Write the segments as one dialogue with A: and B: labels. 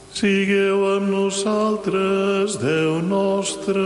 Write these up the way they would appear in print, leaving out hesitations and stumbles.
A: Sigueu amb nosaltres, Déu nostre.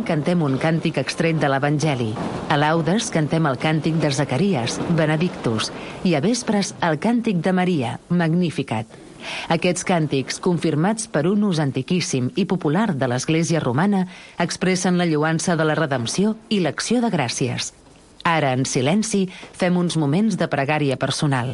B: cantem un càntic extret de l'Evangeli. A laudes cantem el càntic de Zacaries, Benedictus, i a vespres el càntic de Maria, Magnificat. Aquests càntics, confirmats per un ús antiquíssim i popular de l'Església romana, expressen la lloança de la redempció i l'acció de gràcies. Ara, en silenci, fem uns moments de pregària personal.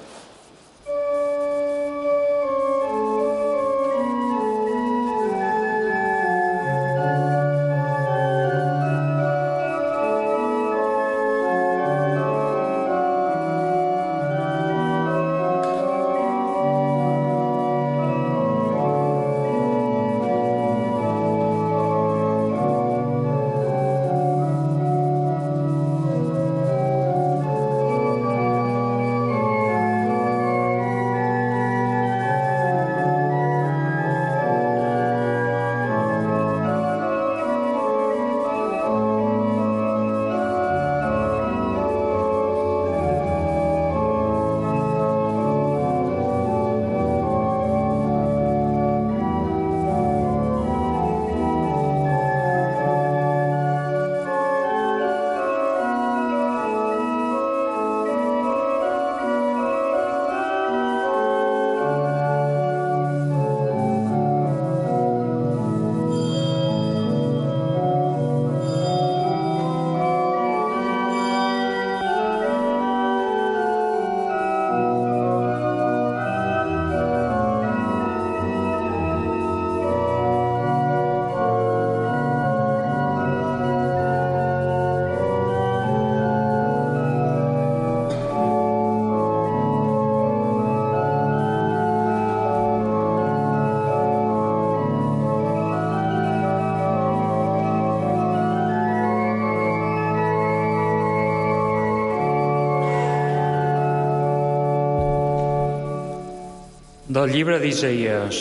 C: Del llibre d'Isaïes.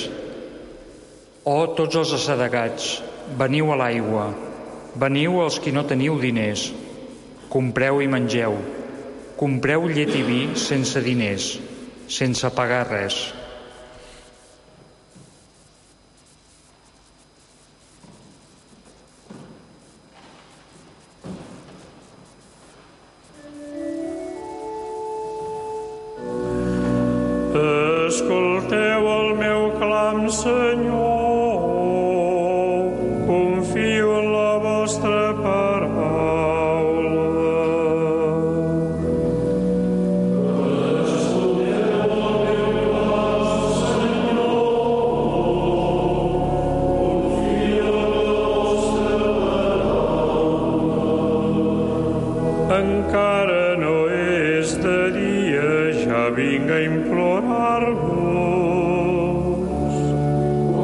C: Tots els assedegats, veniu a l'aigua, veniu els qui no teniu diners, compreu i mengeu, compreu llet i vi sense diners, sense pagar res.
A: Escolteu el meu clam, Senyor, confio en la vostra paraula. Escolteu el meu clam, Senyor, confio en la vostra paraula. Encara no és de dia, ja vinc a implorar-vos.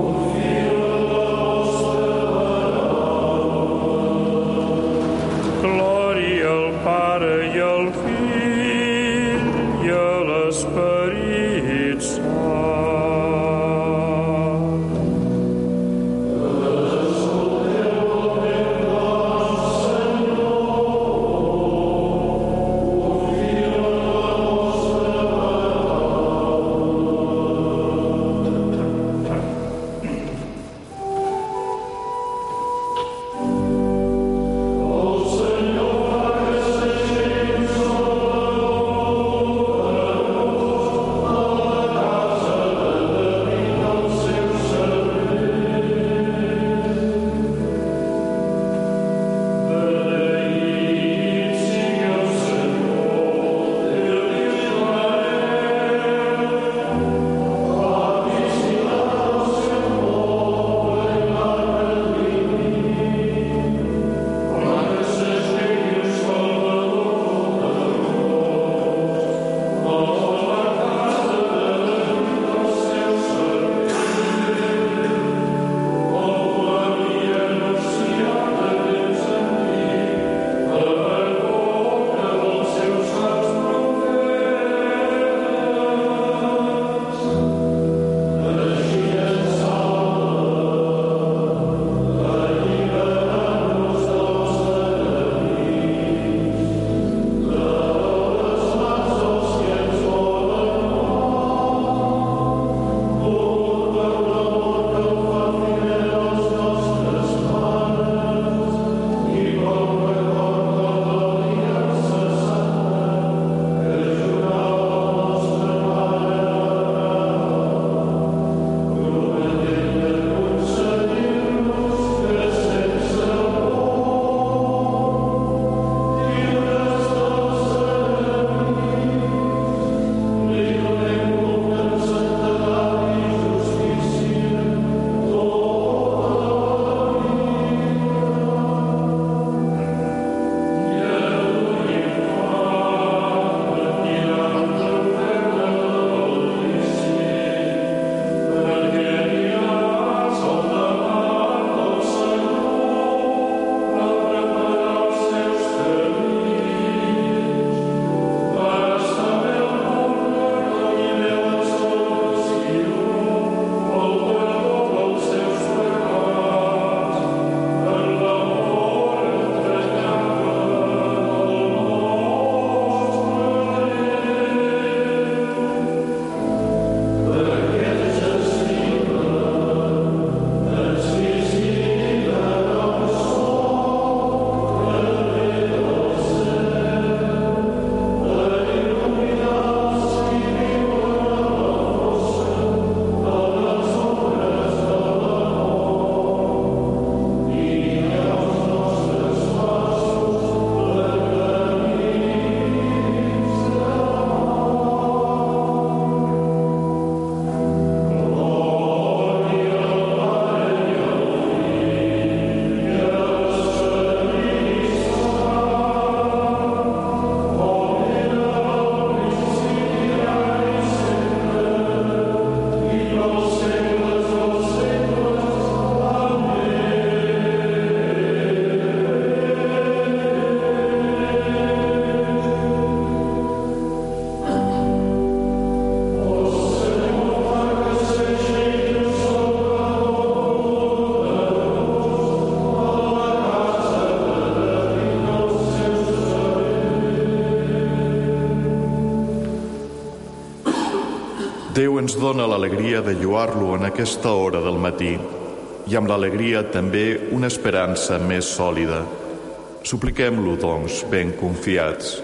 D: ens dóna l'alegria de lloar-lo en aquesta hora del matí i amb l'alegria també una esperança més sòlida. Supliquem-lo, doncs, ben confiats.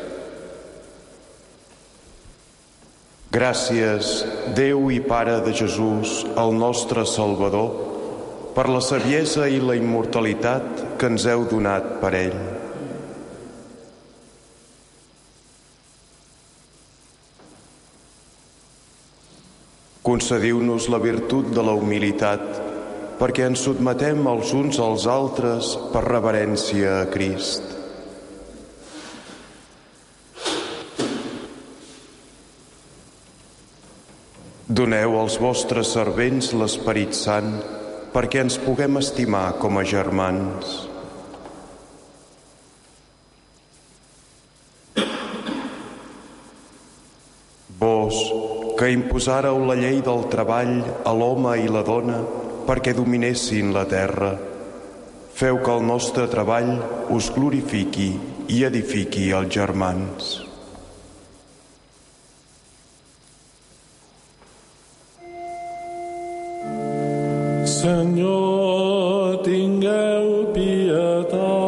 E: Gràcies, Déu i Pare de Jesús, el nostre Salvador, per la saviesa i la immortalitat que ens heu donat per ell. Concediu-nos la virtut de la humilitat, perquè ens sotmetem els uns als altres per reverència a Crist. Doneu als vostres servents l'Esperit Sant perquè ens puguem estimar com a germans. Vos, que imposàreu la llei del treball a l'home i la dona perquè dominessin la terra, feu que el nostre treball us glorifiqui i edifiqui els germans.
A: Senyor, tingueu pietat.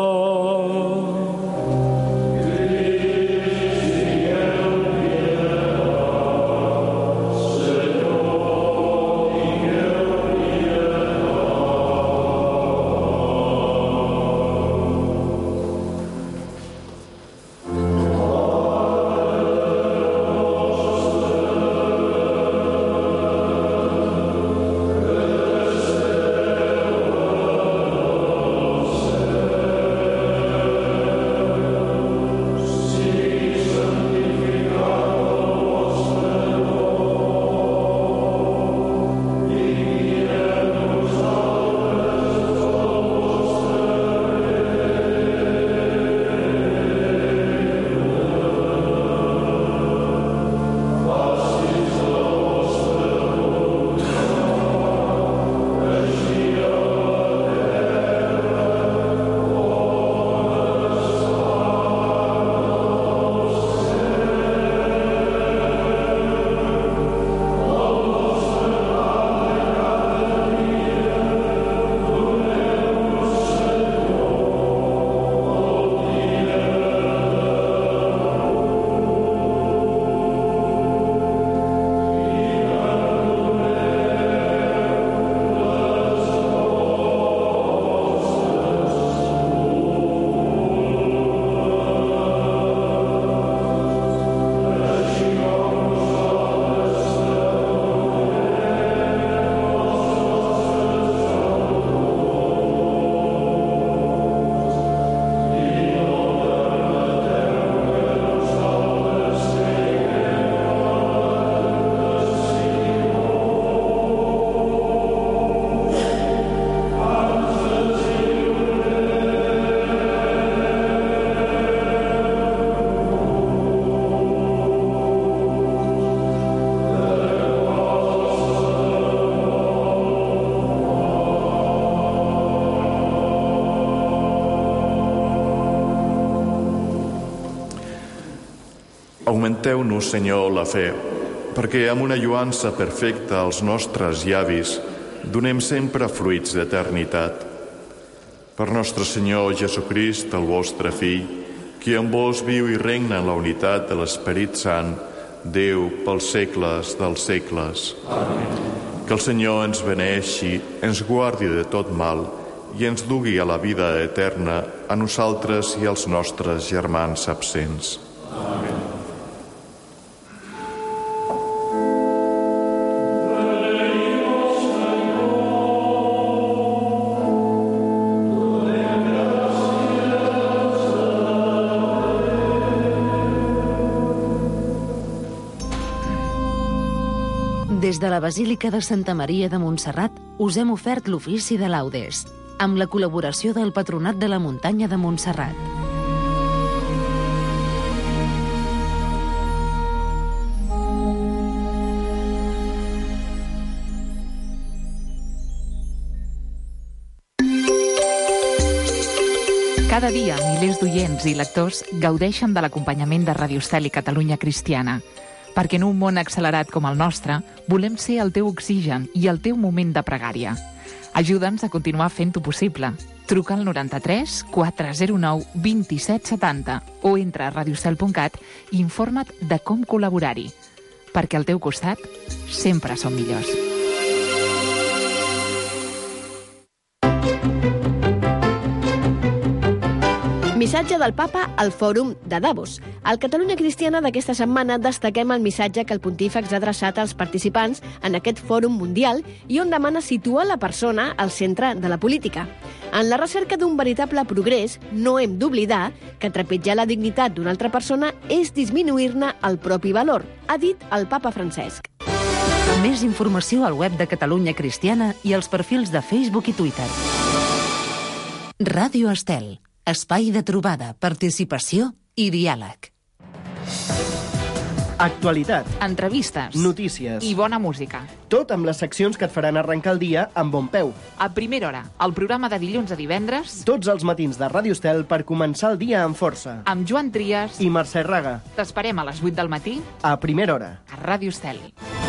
D: Augmenteu-nos, Senyor, la fe, perquè amb una lluança perfecta als nostres llavis donem sempre fruits d'eternitat. Per nostre Senyor Jesucrist, el vostre Fill, qui amb vos viu i regna en la unitat de l'Esperit Sant, Déu pels segles dels segles. Amén. Que el Senyor ens beneixi, ens guardi de tot mal i ens dugui a la vida eterna a nosaltres i als nostres germans absents. Amén.
B: Des de la Basílica de Santa Maria de Montserrat us hem ofert l'ofici de laudes, amb la col·laboració del Patronat de la Muntanya de Montserrat.
F: Cada dia, milers d'oients i lectors gaudeixen de l'acompanyament de Radio Estel i Catalunya Cristiana. perquè en un món accelerat com el nostre volem ser el teu oxigen i el teu moment de pregària. Ajuda'ns a continuar fent-ho possible. Truca al 93 409 2770 o entra a radiocel.cat i informa't de com col·laborar-hi. Perquè al teu costat sempre som millors.
G: Missatge del papa al Fòrum de Davos. Al Catalunya Cristiana d'aquesta setmana destaquem el missatge que el pontífex ha adreçat als participants en aquest fòrum mundial i on demana situar la persona al centre de la política. En la recerca d'un veritable progrés, no hem d'oblidar que trepitjar la dignitat d'una altra persona és disminuir-ne el propi valor, ha dit el papa Francesc.
B: Més informació al web de Catalunya Cristiana i als perfils de Facebook i Twitter. Ràdio Estel. Espai de trobada, participació i diàleg.
H: Actualitat,
F: Entrevistes
H: notícies
F: i bona música.
H: tot amb les seccions que et faran arrencar el dia amb bon peu.
F: A primera hora, el programa de dilluns a divendres
H: Tots els matins de Ràdio Estel per començar el dia amb força.
F: amb Joan Trias.
H: I Mercè Raga,
F: T'esperem a les 8 del matí
H: a primera hora.
F: a Ràdio Estel.